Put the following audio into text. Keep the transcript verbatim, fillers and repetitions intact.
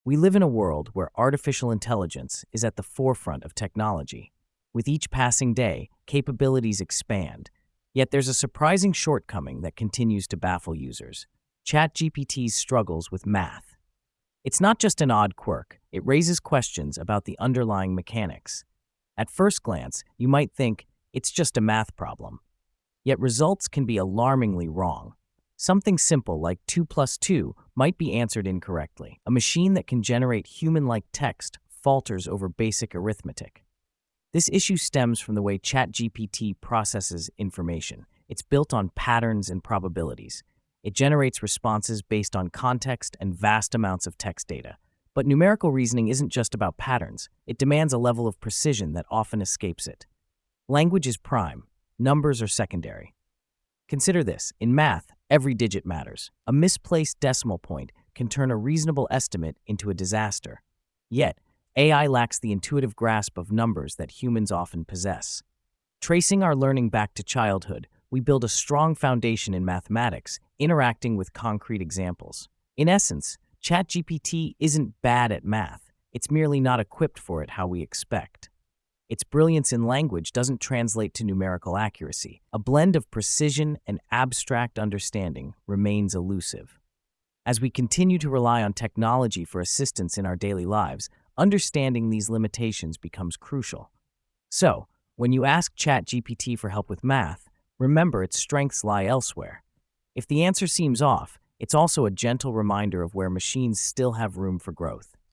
We live in a world where artificial intelligence is at the forefront of technology. With each passing day, capabilities expand. Yet there's a surprising shortcoming that continues to baffle users: ChatGPT's struggles with math. It's not just an odd quirk, it raises questions about the underlying mechanics. At first glance, you might think it's just a math problem. Yet results can be alarmingly wrong. Something simple like two plus two might be answered incorrectly. A machine that can generate human-like text falters over basic arithmetic. This issue stems from the way ChatGPT processes information. It's built on patterns and probabilities. It generates responses based on context and vast amounts of text data. But numerical reasoning isn't just about patterns. It demands a level of precision that often escapes it. Language is prime. Numbers are secondary. Consider this: in math, every digit matters. A misplaced decimal point can turn a reasonable estimate into a disaster. Yet, A I lacks the intuitive grasp of numbers that humans often possess. Tracing our learning back to childhood, we build a strong foundation in mathematics, interacting with concrete examples. In essence, ChatGPT isn't bad at math. It's merely not equipped for it how we expect. Its brilliance in language doesn't translate to numerical accuracy. A blend of precision and abstract understanding remains elusive. As we continue to rely on technology for assistance in our daily lives, understanding these limitations becomes crucial. So, when you ask ChatGPT for help with math, remember its strengths lie elsewhere. If the answer seems off, it's also a gentle reminder of where machines still have room for growth.